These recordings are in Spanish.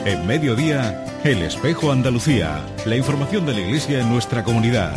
En Mediodía, El Espejo Andalucía. La información de la Iglesia en nuestra comunidad.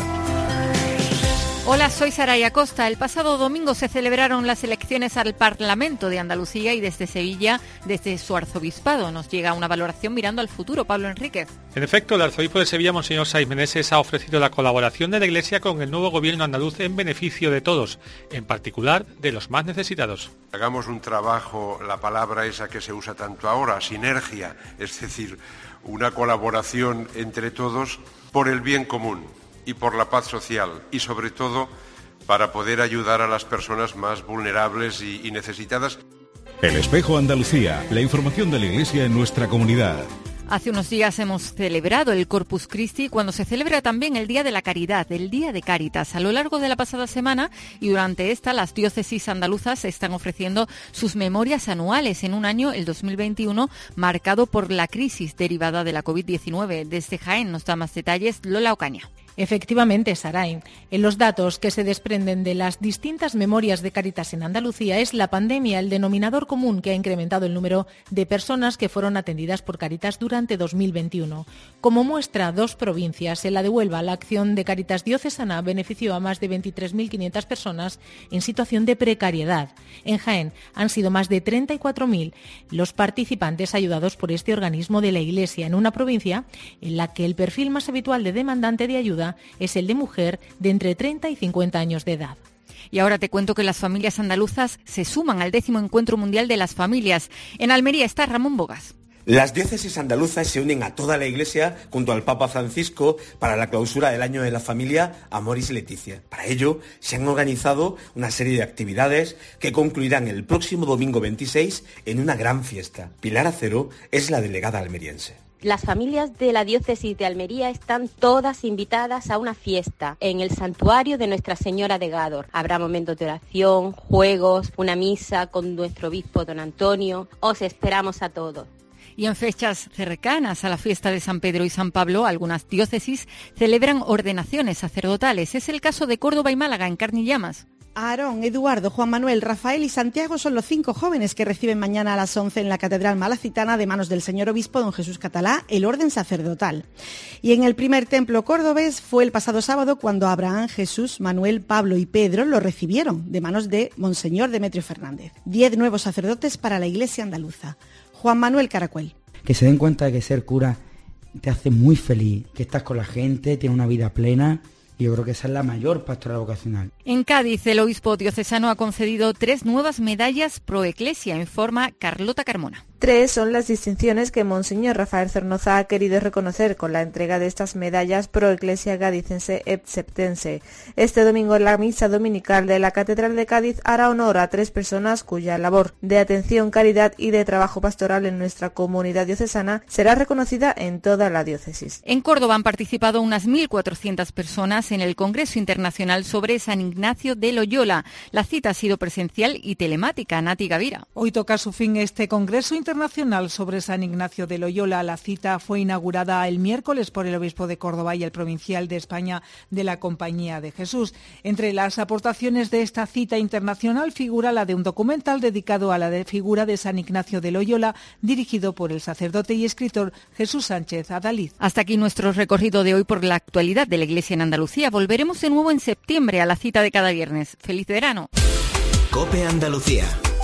Hola, soy Saraya Costa. El pasado domingo se celebraron las elecciones al Parlamento de Andalucía y desde Sevilla, desde su arzobispado, nos llega una valoración mirando al futuro. Pablo Enríquez. En efecto, el arzobispo de Sevilla, Monseñor Saiz Meneses, ha ofrecido la colaboración de la Iglesia con el nuevo gobierno andaluz en beneficio de todos, en particular de los más necesitados. Hagamos un trabajo, la palabra esa que se usa tanto ahora, sinergia, es decir, una colaboración entre todos por el bien común y por la paz social y sobre todo para poder ayudar a las personas más vulnerables y necesitadas. El Espejo Andalucía, la información de la Iglesia en nuestra comunidad. Hace unos días hemos celebrado el Corpus Christi, cuando se celebra también el Día de la Caridad, el Día de Cáritas. A lo largo de la pasada semana y durante esta, las diócesis andaluzas están ofreciendo sus memorias anuales en un año, el 2021, marcado por la crisis derivada de la COVID-19. Desde Jaén nos da más detalles Lola Ocaña. Efectivamente, Saray, en los datos que se desprenden de las distintas memorias de Cáritas en Andalucía es la pandemia el denominador común que ha incrementado el número de personas que fueron atendidas por Cáritas durante 2021. Como muestra, dos provincias. En la de Huelva, la acción de Cáritas diocesana benefició a más de 23.500 personas en situación de precariedad. En Jaén han sido más de 34.000 los participantes ayudados por este organismo de la Iglesia, en una provincia en la que el perfil más habitual de demandante de ayuda es el de mujer de entre 30 y 50 años de edad. Y ahora te cuento que las familias andaluzas se suman al 10º Encuentro Mundial de las Familias. En Almería está Ramón Bogas. Las diócesis andaluzas se unen a toda la Iglesia junto al Papa Francisco para la clausura del Año de la Familia Amoris Laetitia. Para ello, se han organizado una serie de actividades que concluirán el próximo domingo 26 en una gran fiesta. Pilar Acero es la delegada almeriense. Las familias de la diócesis de Almería están todas invitadas a una fiesta en el santuario de Nuestra Señora de Gádor. Habrá momentos de oración, juegos, una misa con nuestro obispo don Antonio. Os esperamos a todos. Y en fechas cercanas a la fiesta de San Pedro y San Pablo, algunas diócesis celebran ordenaciones sacerdotales. Es el caso de Córdoba y Málaga, en carne y llamas. Aarón, Eduardo, Juan Manuel, Rafael y Santiago son los 5 jóvenes que reciben mañana a las 11 en la Catedral Malacitana, de manos del señor obispo don Jesús Catalá, el orden sacerdotal. Y en el primer templo cordobés fue el pasado sábado cuando Abraham, Jesús, Manuel, Pablo y Pedro lo recibieron de manos de Monseñor Demetrio Fernández. 10 nuevos sacerdotes para la Iglesia andaluza. Juan Manuel Caracuel. Que se den cuenta de que ser cura te hace muy feliz, que estás con la gente, tienes una vida plena. Yo creo que esa es la mayor pastoral vocacional. En Cádiz, el obispo diocesano ha concedido 3 nuevas medallas pro Ecclesia, informa Carlota Carmona. 3 son las distinciones que Monseñor Rafael Cernoza ha querido reconocer con la entrega de estas medallas pro Ecclesia Gadicense et Septense. Este domingo la misa dominical de la Catedral de Cádiz hará honor a 3 personas cuya labor de atención, caridad y de trabajo pastoral en nuestra comunidad diocesana será reconocida en toda la diócesis. En Córdoba han participado unas 1.400 personas en el Congreso Internacional sobre San Ignacio de Loyola. La cita ha sido presencial y telemática. Nati Gavira. Hoy toca su fin este Congreso Internacional sobre San Ignacio de Loyola. La cita fue inaugurada el miércoles por el obispo de Córdoba y el provincial de España de la Compañía de Jesús. Entre las aportaciones de esta cita internacional figura la de un documental dedicado a la figura de San Ignacio de Loyola, dirigido por el sacerdote y escritor Jesús Sánchez Adaliz. Hasta aquí nuestro recorrido de hoy por la actualidad de la Iglesia en Andalucía. Volveremos de nuevo en septiembre a la cita de cada viernes. ¡Feliz verano! COPE Andalucía.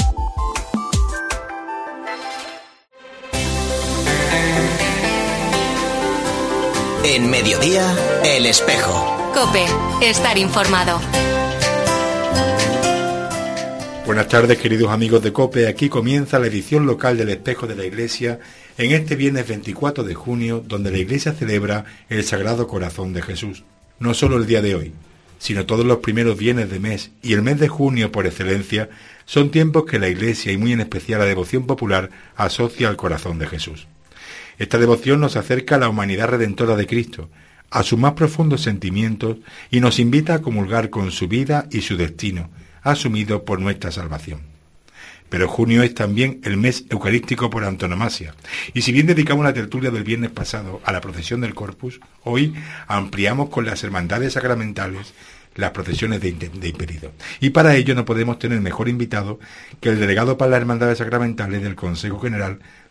En Mediodía, El Espejo. COPE, estar informado. Buenas tardes, queridos amigos de COPE. Aquí comienza la edición local del Espejo de la Iglesia en este viernes 24 de junio, donde la Iglesia celebra el Sagrado Corazón de Jesús. No solo el día de hoy, sino todos los primeros viernes de mes y el mes de junio por excelencia, son tiempos que la Iglesia y muy en especial la devoción popular asocia al corazón de Jesús. Esta devoción nos acerca a la humanidad redentora de Cristo, a sus más profundos sentimientos y nos invita a comulgar con su vida y su destino, asumido por nuestra salvación. Pero junio es también el mes eucarístico por antonomasia, y si bien dedicamos la tertulia del viernes pasado a la procesión del Corpus, hoy ampliamos con las hermandades sacramentales las procesiones de impedidos. Y para ello no podemos tener mejor invitado que el delegado para las hermandades sacramentales del Consejo General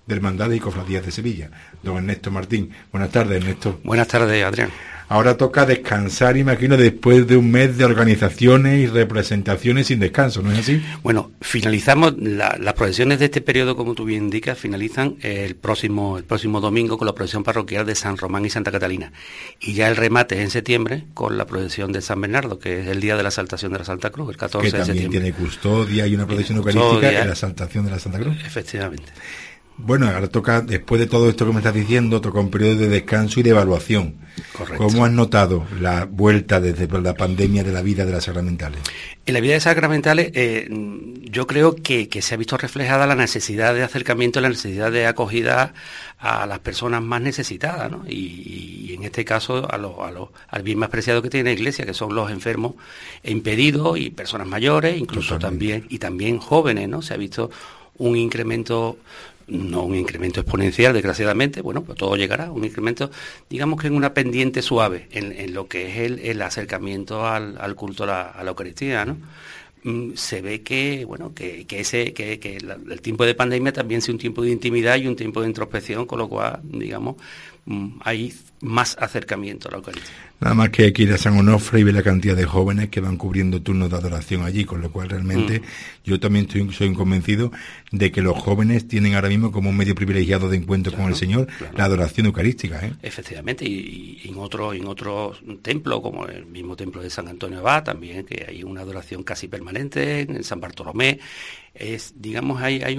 de Hermandades y Cofradías de Sevilla, don Ernesto Martín. Buenas tardes, Ernesto. Buenas tardes, Adrián. Ahora toca descansar, imagino, después de un mes de organizaciones y representaciones sin descanso, ¿no es así? Bueno, finalizamos, las procesiones de este periodo, como tú bien indicas, finalizan el próximo domingo con la procesión parroquial de San Román y Santa Catalina. Y ya el remate es en septiembre con la procesión de San Bernardo, que es el día de la Exaltación de la Santa Cruz, el 14 de septiembre. Que también tiene custodia y una procesión eucarística en la Exaltación de la Santa Cruz. Efectivamente. Bueno, ahora toca, después de todo esto que me estás diciendo, toca un periodo de descanso y de evaluación. Correcto. ¿Cómo has notado la vuelta desde la pandemia de la vida de las sacramentales? En la vida de sacramentales yo creo que se ha visto reflejada la necesidad de acercamiento, la necesidad de acogida a las personas más necesitadas, ¿no? Y en este caso al bien más preciado que tiene la Iglesia, que son los enfermos e impedidos y personas mayores, incluso también jóvenes, ¿no? Se ha visto un incremento, no un incremento exponencial, desgraciadamente, bueno, pues todo llegará, un incremento, digamos que en una pendiente suave, en lo que es el acercamiento al culto a la Eucaristía, ¿no? Se ve que, bueno, que el tiempo de pandemia también sea un tiempo de intimidad y un tiempo de introspección, con lo cual, digamos, hay más acercamiento a la Eucaristía. Nada más que hay que ir a San Onofre y ver la cantidad de jóvenes que van cubriendo turnos de adoración allí, con lo cual realmente yo también soy convencido de que los jóvenes tienen ahora mismo como un medio privilegiado de encuentro con el Señor, la adoración eucarística, ¿eh? Efectivamente, y en otros templos, como el mismo templo de San Antonio Abad, también, que hay una adoración casi permanente, en San Bartolomé. Digamos, hay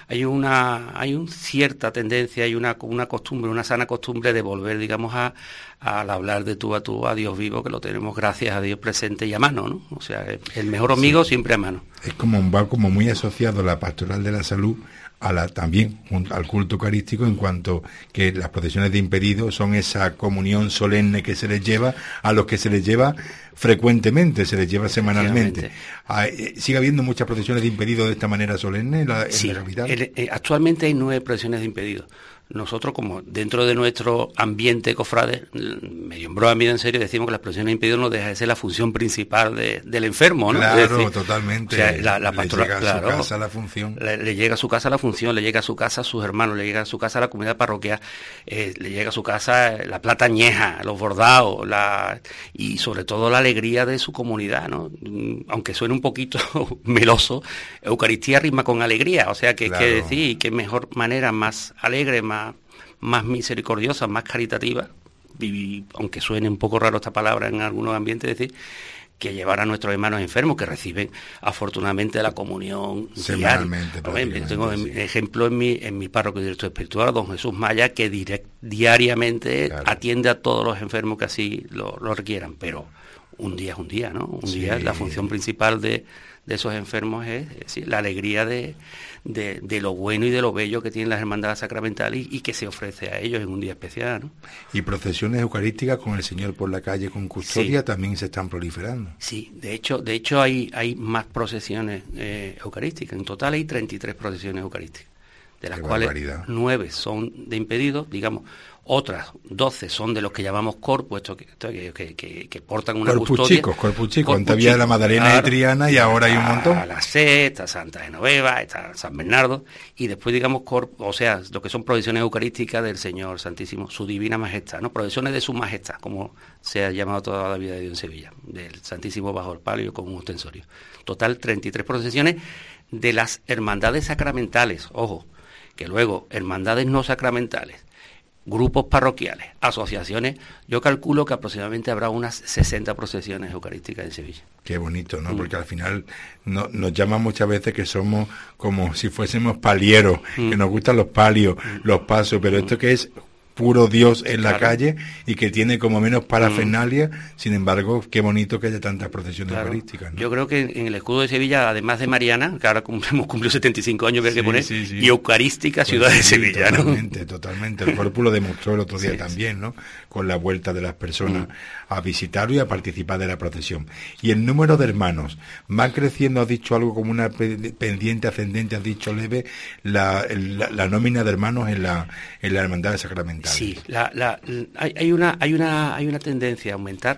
una cierta tendencia, hay una costumbre, una sana costumbre de volver, digamos, al hablar de tú a tú a Dios vivo, que lo tenemos, gracias a Dios, presente y a mano, ¿no? O sea, el mejor amigo siempre a mano. Es va como muy asociado a la pastoral de la salud, también al culto eucarístico, en cuanto que las procesiones de impedidos son esa comunión solemne que se les lleva, a los que se les lleva frecuentemente, se les lleva semanalmente. ¿Sigue habiendo muchas procesiones de impedidos de esta manera solemne en la capital? Actualmente hay 9 procesiones de impedidos. Nosotros, como dentro de nuestro ambiente cofrade, medio en broma, medio en serio, decimos que las procesiones de impedidos no deja de ser la función principal del enfermo, ¿no? Claro, es decir, totalmente. O sea, la pastoral, le llega a su casa la función. Le llega a su casa la función, le llega a su casa a sus hermanos, le llega a su casa a la comunidad parroquial, le llega a su casa la plata añeja, los bordados, y sobre todo la alegría de su comunidad, ¿no? Aunque suene un poquito meloso, Eucaristía rima con alegría, o sea que claro. Que decir, qué mejor manera, más alegre, más misericordiosa, más caritativa, y aunque suene un poco raro esta palabra en algunos ambientes, decir, que llevar a nuestros hermanos enfermos que reciben afortunadamente la comunión semanalmente. Tengo ejemplo en mi párroco director espiritual, don Jesús Maya, que diariamente atiende a todos los enfermos que así lo requieran, pero un día es un día, ¿no? Un día, la función principal de esos enfermos es decir, la alegría de lo bueno y de lo bello que tienen las hermandades sacramentales y que se ofrece a ellos en un día especial, ¿no? Y procesiones eucarísticas con el Señor por la calle con custodia también se están proliferando. Sí, de hecho hay más procesiones eucarísticas. En total hay 33 procesiones eucarísticas, de las cuales 9 son de impedidos, digamos. Otras 12 son de los que llamamos corpus, que portan una custodia. Corpus chicos. Antes había la Madalena de Triana y ahora hay un montón. La C, está Santa Genoveva, está San Bernardo, y después, digamos, o sea, lo que son procesiones eucarísticas del Señor Santísimo, su Divina Majestad, ¿no? Procesiones de su Majestad, como se ha llamado toda la vida de Dios en Sevilla, del Santísimo bajo el palio con un ostensorio. Total, 33 procesiones de las hermandades sacramentales, ojo, que luego hermandades no sacramentales, grupos parroquiales, asociaciones, yo calculo que aproximadamente habrá unas 60 procesiones eucarísticas en Sevilla. Qué bonito, ¿no? Porque al final nos llaman muchas veces que somos como si fuésemos palieros, que nos gustan los palios, los pasos, pero esto que es puro Dios en la calle y que tiene como menos parafernalia, sin embargo, qué bonito que haya tantas procesiones eucarísticas, ¿no? Yo creo que en el escudo de Sevilla, además de Mariana, que ahora hemos cumplido 75 años, que poner, y Eucarística Ciudad de Sevilla, Totalmente. El Corpus lo demostró el otro día también, ¿no? Con la vuelta de las personas a visitarlo y a participar de la procesión. Y el número de hermanos va creciendo, has dicho algo como una pendiente ascendente, has dicho leve, la nómina de hermanos en la hermandad sacramental. Sí, hay una tendencia a aumentar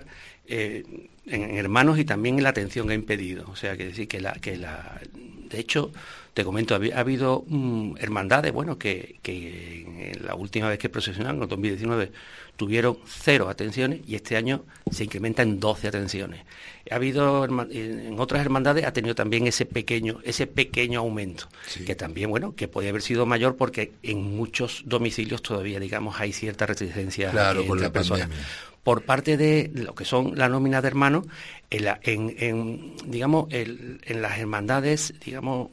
en hermanos y también en la atención a impedidos. O sea, que decir de hecho, Te comento, ha habido hermandades, bueno, que la última vez que procesionaron, en 2019, tuvieron 0 atenciones y este año se incrementa en 12 atenciones. Ha habido, en otras hermandades ha tenido también ese pequeño aumento, sí, que también, bueno, que podía haber sido mayor porque en muchos domicilios todavía, digamos, hay cierta resistencia con la personas. Por parte de lo que son la nómina de hermanos, en las hermandades, digamos,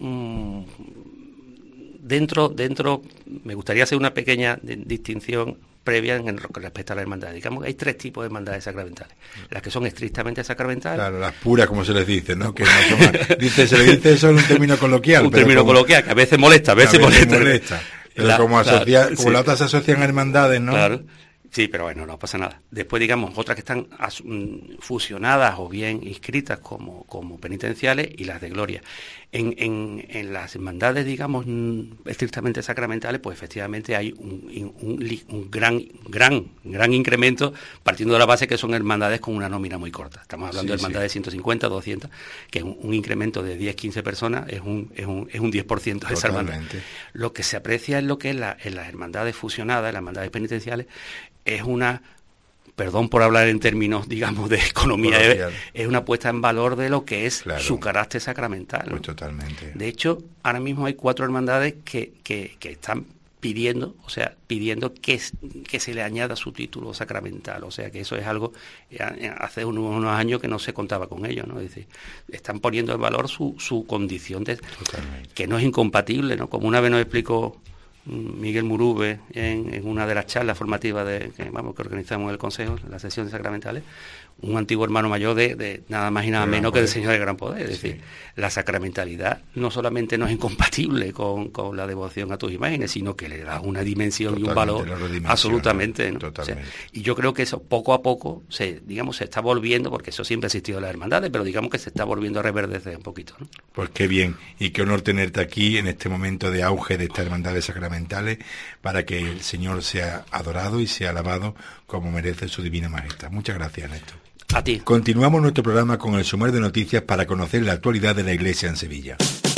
dentro, me gustaría hacer una pequeña distinción previa en lo que respecta a la hermandad. Digamos que hay 3 tipos de hermandades sacramentales. Las que son estrictamente sacramentales. Claro, las puras, como se les dice, ¿no? Que no son se le dice eso en un término coloquial. Coloquial, que a veces molesta, a veces molesta. Pero como las otras se asocian a hermandades, ¿no? Claro. Sí, pero bueno, no pasa nada. Después, digamos, otras que están fusionadas o bien inscritas como penitenciales y las de gloria. En las hermandades, digamos, estrictamente sacramentales, pues efectivamente hay un gran incremento, partiendo de la base que son hermandades con una nómina muy corta. Estamos hablando de hermandades de 150, 200, que un incremento de 10, 15 personas es un 10% de esa hermandad. Lo que se aprecia es lo que en las hermandades fusionadas, en las hermandades penitenciales, es una, perdón por hablar en términos, digamos, de economía, es una puesta en valor de lo que es su carácter sacramental, ¿no? Pues totalmente. De hecho, ahora mismo hay 4 hermandades que están pidiendo que se le añada su título sacramental, o sea que eso es algo, hace unos años que no se contaba con ello, ¿no? Es decir, están poniendo en valor su condición que no es incompatible, ¿no? Como una vez nos explicó Miguel Murube en una de las charlas formativas que organizamos en el Consejo, en las sesiones sacramentales, un antiguo hermano mayor de nada más y nada menos que del Señor del Gran Poder. Es decir, la sacramentalidad no solamente no es incompatible con la devoción a tus imágenes, sino que le da una dimensión y un valor absolutamente, ¿no? Totalmente. O sea, y yo creo que eso poco a poco se está volviendo, porque eso siempre ha existido en las hermandades, pero digamos que se está volviendo a reverdecer un poquito, ¿no? Pues qué bien, y qué honor tenerte aquí en este momento de auge de estas hermandades sacramentales, para que el Señor sea adorado y sea alabado como merece su divina majestad. Muchas gracias, Néstor. A ti. Continuamos nuestro programa con el sumario de noticias para conocer la actualidad de la Iglesia en Sevilla.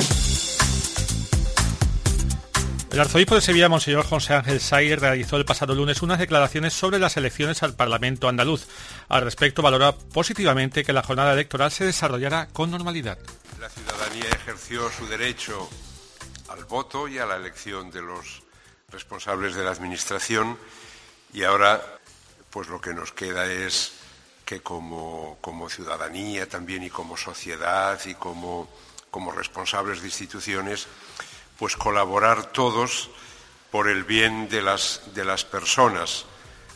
El arzobispo de Sevilla, Monseñor José Ángel Saiz, realizó el pasado lunes unas declaraciones sobre las elecciones al Parlamento andaluz. Al respecto, valora positivamente que la jornada electoral se desarrollara con normalidad. La ciudadanía ejerció su derecho al voto y a la elección de los responsables de la Administración, y ahora pues lo que nos queda es que como ciudadanía también y como sociedad y como responsables de instituciones, pues colaborar todos por el bien de las personas.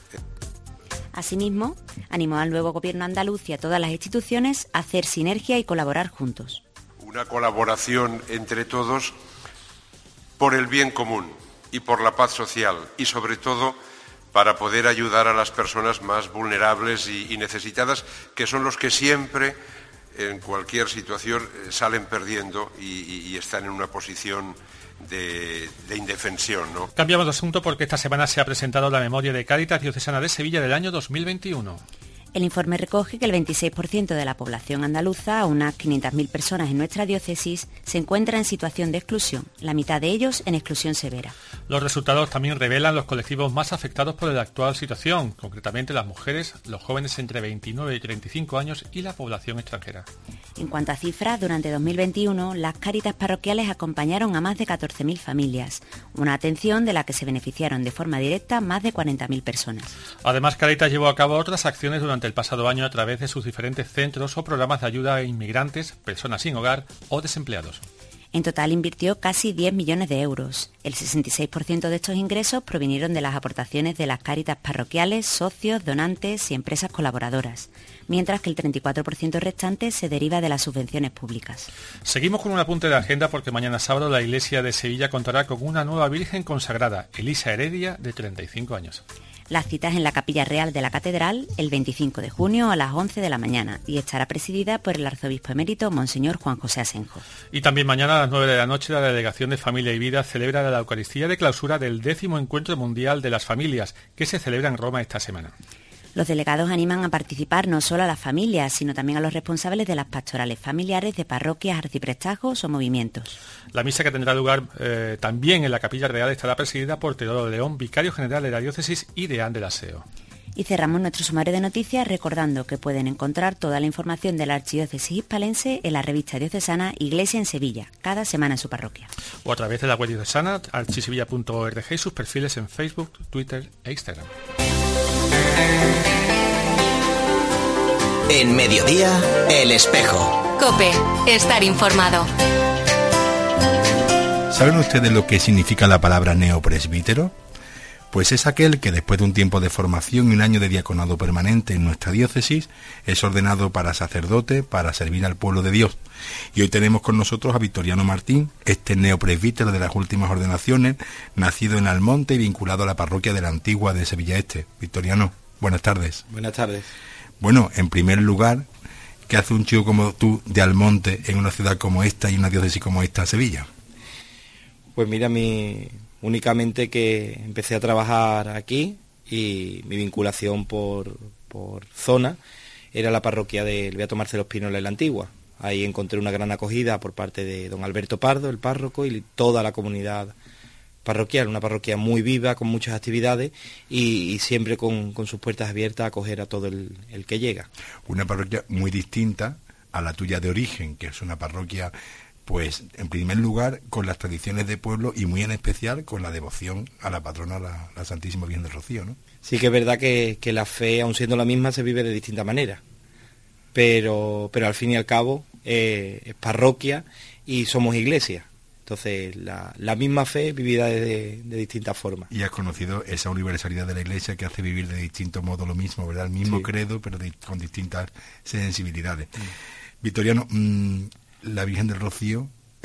Asimismo, animó al nuevo Gobierno andaluz y a todas las instituciones a hacer sinergia y colaborar juntos. Una colaboración entre todos por el bien común y por la paz social, y sobre todo para poder ayudar a las personas más vulnerables y necesitadas, que son los que siempre, en cualquier situación, salen perdiendo y están en una posición de indefensión, ¿no? Cambiamos de asunto porque esta semana se ha presentado la memoria de Cáritas Diocesana de Sevilla del año 2021. El informe recoge que el 26% de la población andaluza, unas 500.000 personas en nuestra diócesis, se encuentra en situación de exclusión, la mitad de ellos en exclusión severa. Los resultados también revelan los colectivos más afectados por la actual situación, concretamente las mujeres, los jóvenes entre 29 y 35 años y la población extranjera. En cuanto a cifras, durante 2021, las Cáritas parroquiales acompañaron a más de 14.000 familias, una atención de la que se beneficiaron de forma directa más de 40.000 personas. Además, Cáritas llevó a cabo otras acciones durante el pasado año a través de sus diferentes centros o programas de ayuda a inmigrantes, personas sin hogar o desempleados. En total invirtió casi 10 millones de euros. El 66% de estos ingresos provinieron de las aportaciones de las Cáritas parroquiales, socios, donantes y empresas colaboradoras, mientras que el 34% restante se deriva de las subvenciones públicas. Seguimos con un apunte de agenda porque mañana sábado la Iglesia de Sevilla contará con una nueva Virgen consagrada, Elisa Heredia, de 35 años. La cita es en la Capilla Real de la Catedral el 25 de junio a las 11 de la mañana y estará presidida por el arzobispo emérito Monseñor Juan José Asenjo. Y también mañana a las 9 de la noche la Delegación de Familia y Vida celebra la Eucaristía de clausura del 10º Encuentro Mundial de las Familias, que se celebra en Roma esta semana. Los delegados animan a participar no solo a las familias, sino también a los responsables de las pastorales familiares de parroquias, arciprestazgos o movimientos. La misa, que tendrá lugar también en la Capilla Real, estará presidida por Teodoro León, vicario general de la diócesis y deán del aseo. Y cerramos nuestro sumario de noticias recordando que pueden encontrar toda la información de la Archidiócesis hispalense en la revista diocesana Iglesia en Sevilla, cada semana en su parroquia. O a través de la web diocesana archisevilla.org y sus perfiles en Facebook, Twitter e Instagram. En Mediodía, El Espejo. COPE, estar informado. ¿Saben ustedes lo que significa la palabra neopresbítero? Pues es aquel que después de un tiempo de formación y un año de diaconado permanente en nuestra diócesis es ordenado para sacerdote para servir al pueblo de Dios. Y hoy tenemos con nosotros a Victoriano Martín, este neopresbítero de las últimas ordenaciones, nacido en Almonte y vinculado a la parroquia de la Antigua de Sevilla Este. Victoriano, buenas tardes. Buenas tardes. Bueno, en primer lugar, ¿qué hace un chico como tú de Almonte en una ciudad como esta y una diócesis como esta, Sevilla? Pues mira, únicamente que empecé a trabajar aquí y mi vinculación por zona era la parroquia del Beato Marcelo Espínola en la Antigua. Ahí encontré una gran acogida por parte de don Alberto Pardo, el párroco, y toda la comunidad parroquial, una parroquia muy viva, con muchas actividades y siempre con sus puertas abiertas a acoger a todo el que llega. Una parroquia muy distinta a la tuya de origen, que es una parroquia, pues en primer lugar con las tradiciones de pueblo y muy en especial con la devoción a la patrona, la Santísima Virgen del Rocío, ¿no? Sí que es verdad que la fe, aun siendo la misma, se vive de distinta manera, pero al fin y al cabo es parroquia y somos iglesia. Entonces, la misma fe vivida de distintas formas. Y has conocido esa universalidad de la Iglesia que hace vivir de distintos modos lo mismo, ¿verdad? El mismo credo, pero con distintas sensibilidades. Victoriano, la Virgen del Rocío,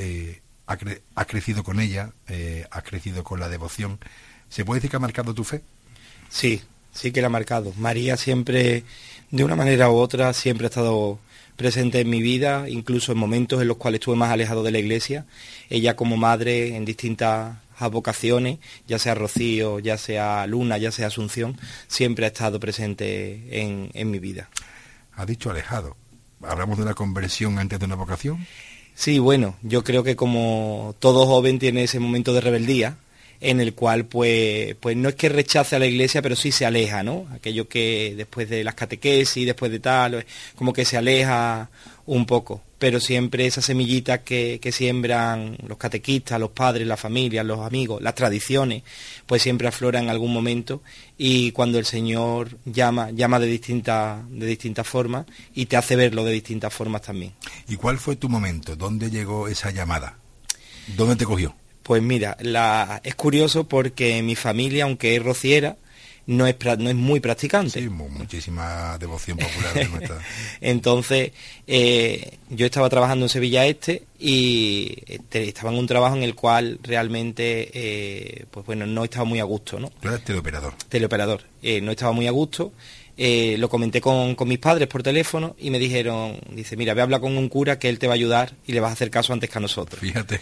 ha crecido con ella, ha crecido con la devoción. ¿Se puede decir que ha marcado tu fe? Sí que la ha marcado. María siempre, de una manera u otra, siempre ha estado presente en mi vida, incluso en momentos en los cuales estuve más alejado de la Iglesia. Ella como madre en distintas vocaciones, ya sea Rocío, ya sea Luna, ya sea Asunción, siempre ha estado presente en mi vida. Has dicho alejado. ¿Hablamos de una conversión antes de una vocación? Sí, bueno, yo creo que como todo joven tiene ese momento de rebeldía, en el cual pues no es que rechace a la Iglesia, pero sí se aleja, ¿no? Aquello que después de las catequesis, después de tal, como que se aleja un poco, pero siempre esas semillitas que siembran los catequistas, los padres, la familia, los amigos, las tradiciones, pues siempre afloran en algún momento, y cuando el Señor llama de distintas formas y te hace verlo de distintas formas también. ¿Y cuál fue tu momento? ¿Dónde llegó esa llamada? ¿Dónde te cogió? Pues mira, es curioso porque mi familia, aunque es rociera, no es muy practicante. Sí, muchísima devoción popular de nuestra. Entonces, yo estaba trabajando en Sevilla Este y estaba en un trabajo en el cual realmente, no estaba muy a gusto, ¿no? Tú eres teleoperador. Teleoperador. No estaba muy a gusto. Lo comenté con mis padres por teléfono y me dijeron, dice, mira, ve a hablar con un cura que él te va a ayudar y le vas a hacer caso antes que a nosotros. Fíjate.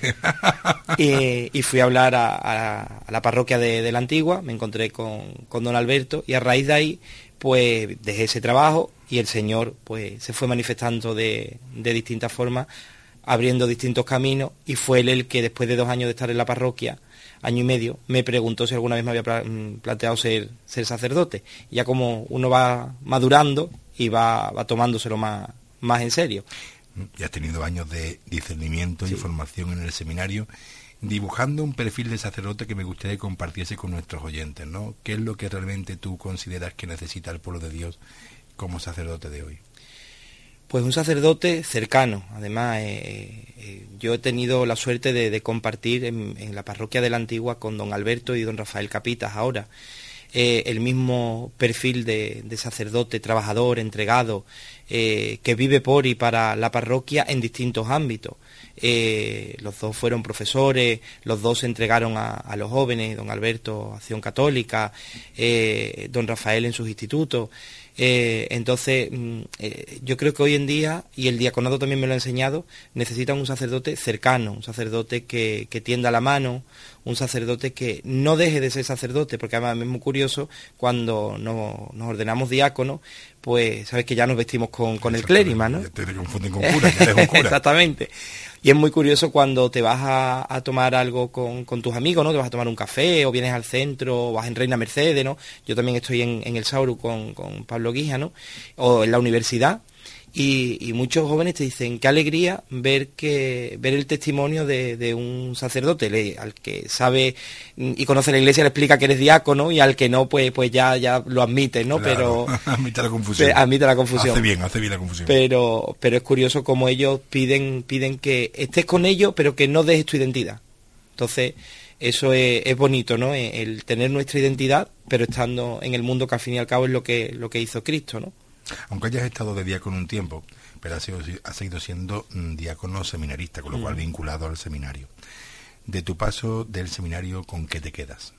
Y fui a hablar a la parroquia de la Antigua, me encontré con don Alberto y a raíz de ahí pues dejé ese trabajo y el Señor pues se fue manifestando de distintas formas, abriendo distintos caminos, y fue él el que después de 2 años de estar en la parroquia, año y medio, me preguntó si alguna vez me había planteado ser sacerdote. Y ya como uno va madurando y va tomándoselo más en serio. Y has tenido años de discernimiento y formación en el seminario, dibujando un perfil de sacerdote que me gustaría que compartiese con nuestros oyentes, ¿no? ¿Qué es lo que realmente tú consideras que necesita el pueblo de Dios como sacerdote de hoy? Pues un sacerdote cercano. Además, yo he tenido la suerte de compartir en la parroquia de la Antigua con don Alberto y don Rafael Capitas ahora el mismo perfil de sacerdote, trabajador, entregado, que vive por y para la parroquia en distintos ámbitos. Los dos fueron profesores, los dos se entregaron a los jóvenes, don Alberto Acción Católica, don Rafael en sus institutos. Entonces, yo creo que hoy en día, y el diaconado también me lo ha enseñado, necesitan un sacerdote cercano, un sacerdote que tienda la mano, un sacerdote que no deje de ser sacerdote, porque además es muy curioso, cuando nos ordenamos diáconos, pues sabes que ya nos vestimos con el clérima, ¿no? Ya te confunden con cura, ya eres un cura. Exactamente. Y es muy curioso cuando te vas a tomar algo con tus amigos, ¿no? Te vas a tomar un café, o vienes al centro, o vas en Reina Mercedes, ¿no? Yo también estoy en el Sauru con Pablo Guija, ¿no? O en la universidad. Y muchos jóvenes te dicen, qué alegría ver el testimonio de un sacerdote, al que sabe y conoce la iglesia le explica que eres diácono, y al que no, pues ya lo admite, ¿no? Claro, pero admite la confusión. Hace bien la confusión. Pero es curioso como ellos piden que estés con ellos, pero que no dejes tu identidad. Entonces, eso es bonito, ¿no? El tener nuestra identidad, pero estando en el mundo, que al fin y al cabo es lo que hizo Cristo, ¿no? Aunque hayas estado de diácono un tiempo, pero has seguido siendo diácono seminarista, con lo cual vinculado al seminario. De tu paso del seminario, ¿con qué te quedas?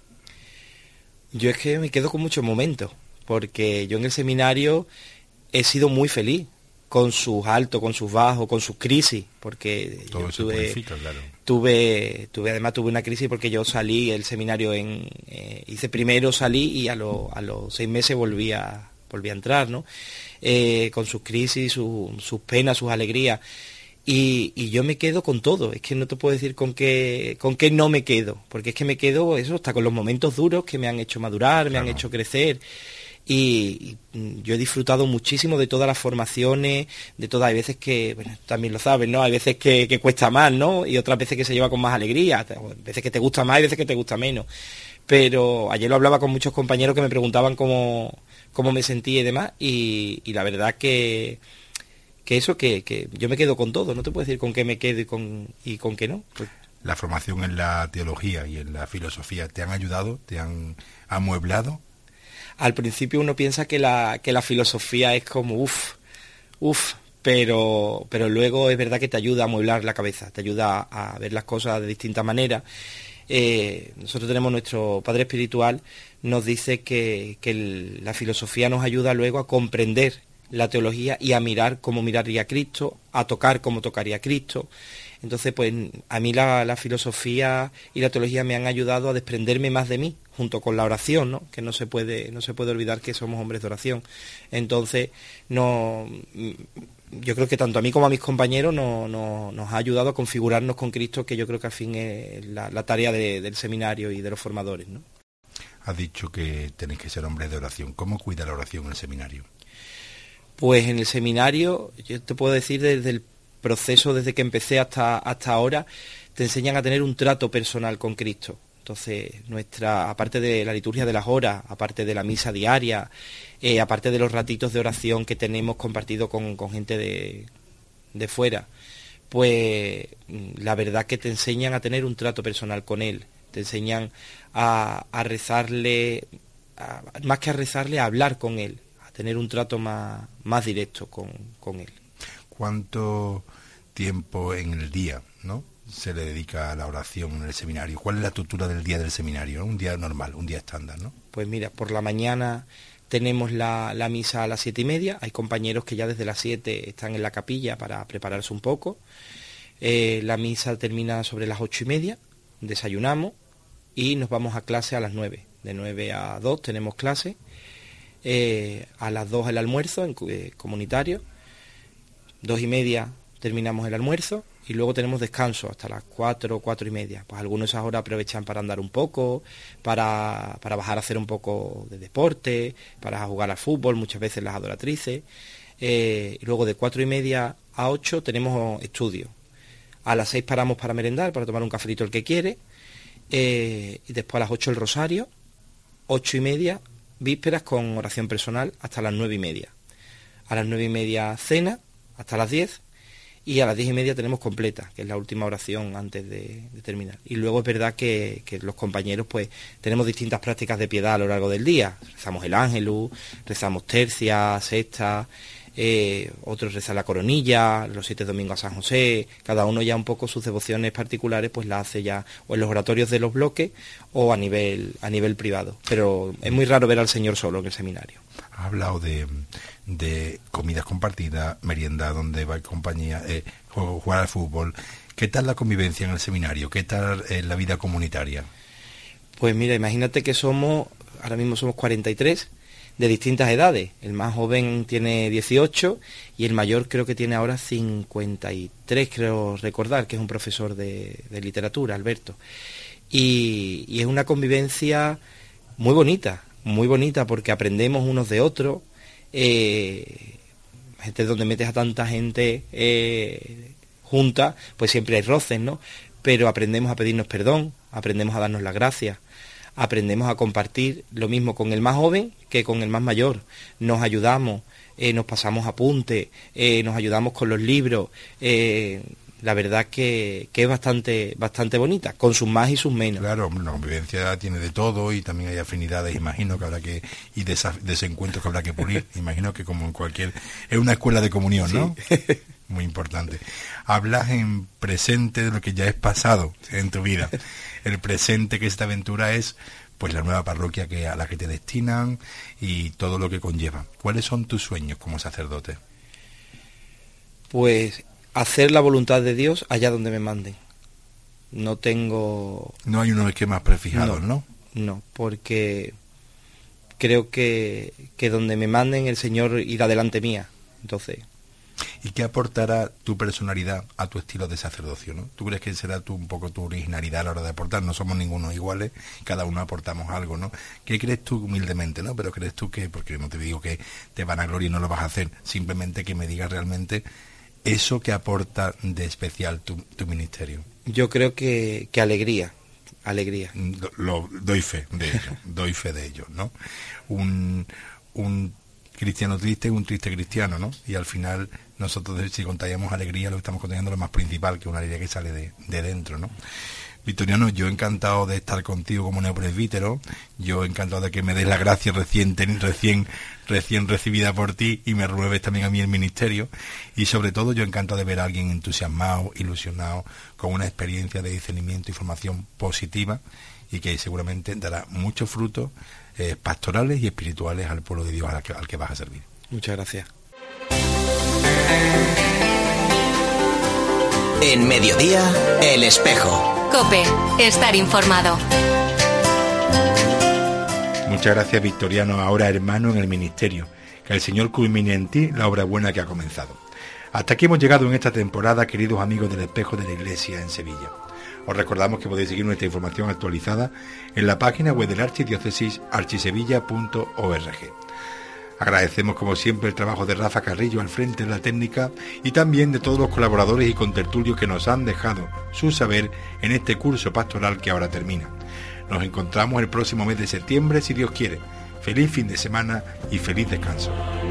Yo es que me quedo con muchos momentos, porque yo en el seminario he sido muy feliz, con sus altos, con sus bajos, con sus crisis, porque todo eso purifica, claro. Tuve una crisis porque yo salí el seminario hice primero, salí, y a los 6 meses volví a entrar, ¿no? Con sus crisis, sus penas, sus alegrías, y yo me quedo con todo. Es que no te puedo decir con qué no me quedo, porque es que me quedo hasta con los momentos duros que me han hecho madurar, me han hecho crecer, y yo he disfrutado muchísimo de todas las formaciones, de todas. Hay veces que, bueno, también lo sabes, ¿no? Hay veces que cuesta más, ¿no? Y otras veces que se lleva con más alegría, hay veces que te gusta más y veces que te gusta menos. Pero ayer lo hablaba con muchos compañeros que me preguntaban cómo me sentía y demás, y la verdad que yo me quedo con todo. No te puedo decir con qué me quedo y con qué no. Pues, ¿la formación en la teología y en la filosofía te han ayudado, te han amueblado? Al principio uno piensa que la filosofía es como pero luego es verdad que te ayuda a amueblar la cabeza, te ayuda a ver las cosas de distintas maneras. Nosotros tenemos nuestro padre espiritual, nos dice que la filosofía nos ayuda luego a comprender la teología y a mirar cómo miraría Cristo, a tocar cómo tocaría Cristo. Entonces, pues a mí la filosofía y la teología me han ayudado a desprenderme más de mí, junto con la oración, ¿no? Que no se puede olvidar que somos hombres de oración. Entonces, yo creo que tanto a mí como a mis compañeros nos ha ayudado a configurarnos con Cristo, que yo creo que al fin es la tarea del seminario y de los formadores, ¿no? Has dicho que tenéis que ser hombres de oración. ¿Cómo cuida la oración en el seminario? Pues en el seminario, yo te puedo decir desde el proceso, desde que empecé hasta ahora, te enseñan a tener un trato personal con Cristo. Entonces, aparte de la liturgia de las horas, aparte de la misa diaria, aparte de los ratitos de oración que tenemos compartido con gente de fuera, pues la verdad que te enseñan a tener un trato personal con Él, te enseñan a rezarle, más que a rezarle, a hablar con Él, a tener un trato más directo con Él. ¿Cuánto tiempo en el día, no, se le dedica a la oración en el seminario? ¿Cuál es la estructura del día del seminario? Un día normal, un día estándar, ¿no? Pues mira, por la mañana tenemos la misa a las 7:30. Hay compañeros que ya desde las 7 están en la capilla para prepararse un poco. La misa termina sobre las 8:30, desayunamos y nos vamos a clase a las 9. De 9 a 2 tenemos clase. A las 2 el almuerzo comunitario. 2:30 terminamos el almuerzo y luego tenemos descanso hasta las 4:30. Pues algunos esas horas aprovechan para andar un poco, para bajar a hacer un poco de deporte, para jugar al fútbol, muchas veces las adoratrices. Y luego de 4:30 a 8 tenemos estudio. A las 6 paramos para merendar, para tomar un cafelito el que quiere. Y después a las 8 el rosario. 8:30 vísperas con oración personal hasta las 9:30. A las 9:30 cena hasta las 10, y a las 10:30 tenemos completa, que es la última oración antes de terminar. Y luego es verdad que los compañeros pues tenemos distintas prácticas de piedad a lo largo del día. Rezamos el Ángelus, rezamos tercia, sexta, otros rezan la coronilla, los 7 domingos a San José. Cada uno ya un poco sus devociones particulares pues las hace ya o en los oratorios de los bloques o a nivel privado. Pero es muy raro ver al Señor solo en el seminario. Ha hablado de comidas compartidas, merienda donde va en compañía, jugar al fútbol. ¿Qué tal la convivencia en el seminario? ¿Qué tal la vida comunitaria? Pues mira, imagínate que ahora mismo somos 43 de distintas edades. El más joven tiene 18 y el mayor creo que tiene ahora 53, creo recordar, que es un profesor de literatura, Alberto. Y es una convivencia muy bonita porque aprendemos unos de otros. Gente donde metes a tanta gente junta, pues siempre hay roces, ¿no? Pero aprendemos a pedirnos perdón, aprendemos a darnos las gracias, aprendemos a compartir lo mismo con el más joven que con el más mayor. Nos ayudamos, nos pasamos apuntes, nos ayudamos con los libros. La verdad que es bastante bonita, con sus más y sus menos. Claro, la convivencia tiene de todo y también hay afinidades, imagino que habrá que, y desencuentros que habrá que pulir. Imagino que como en cualquier... Es una escuela de comunión, ¿no? Sí. Muy importante. Hablas en presente de lo que ya es pasado en tu vida. El presente, que esta aventura es pues la nueva parroquia a la que te destinan y todo lo que conlleva. ¿Cuáles son tus sueños como sacerdote? Pues hacer la voluntad de Dios allá donde me manden. No hay unos esquemas prefijados, ¿no? No, porque creo que donde me manden el Señor irá delante mía. Entonces... ¿Y qué aportará tu personalidad a tu estilo de sacerdocio, ¿no? ¿Tú crees que será un poco tu originalidad a la hora de aportar? No somos ninguno iguales, cada uno aportamos algo, ¿no? ¿Qué crees tú humildemente, no? Pero crees tú que, porque no te digo que te van a gloria y no lo vas a hacer, simplemente que me digas realmente eso que aporta de especial tu ministerio. Yo creo que alegría. Doy fe de ello, ¿no? Un cristiano triste, un triste cristiano, ¿no? Y al final nosotros, si contagiamos alegría, lo que estamos contagiando lo más principal, que una alegría que sale de dentro, ¿no? Victoriano, yo encantado de estar contigo como neopresbítero, yo encantado de que me des la gracia recién recibida por ti y me renueves también a mí el ministerio, y sobre todo yo encantado de ver a alguien entusiasmado, ilusionado, con una experiencia de discernimiento y formación positiva y que seguramente dará muchos frutos pastorales y espirituales al pueblo de Dios al que vas a servir. Muchas gracias. En Mediodía, El Espejo. COPE, estar informado. Muchas gracias, Victoriano, ahora hermano en el ministerio. Que el Señor culmine en ti la obra buena que ha comenzado. Hasta aquí hemos llegado en esta temporada, queridos amigos del Espejo de la Iglesia en Sevilla. Os recordamos que podéis seguir nuestra información actualizada en la página web de la Archidiócesis, archisevilla.org. Agradecemos como siempre el trabajo de Rafa Carrillo al frente de la técnica y también de todos los colaboradores y contertulios que nos han dejado su saber en este curso pastoral que ahora termina. Nos encontramos el próximo mes de septiembre, si Dios quiere. Feliz fin de semana y feliz descanso.